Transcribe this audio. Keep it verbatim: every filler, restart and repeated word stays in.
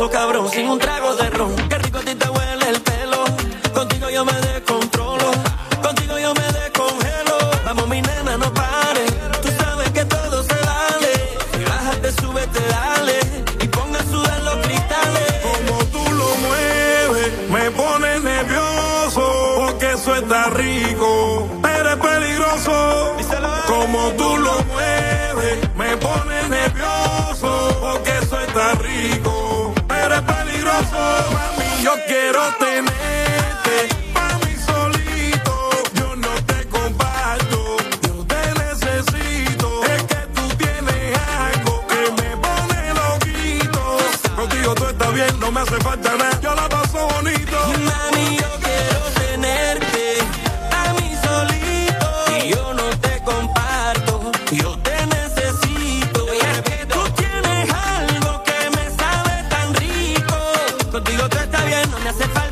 paso cabrón sin un trago de ron. Qué rico a ti te huele el pelo. Contigo yo me descontrolo. Contigo yo me descongelo. Vamos mi nena, no pares. Tú sabes que todo se vale. Si bájate, súbete, dale. Y ponga a sudar los cristales. Como tú lo mueves, me pones nervioso. Porque eso está rico, pero es peligroso. Como tú lo mueves, me pones nervioso. Porque eso está rico, pero es peligroso. Mami, yo quiero tenerte pa' mí solito. Yo no te comparto, yo te necesito. Es que tú tienes algo que me pone loquito. Contigo todo está bien, no me hace falta nada. Yo la paso bonito. Mami, yo quiero tenerte a mí solito. Y yo no te comparto, yo te necesito. Y es que tú tienes algo que me sabe tan rico. Contigo todo está bien, no me hace falta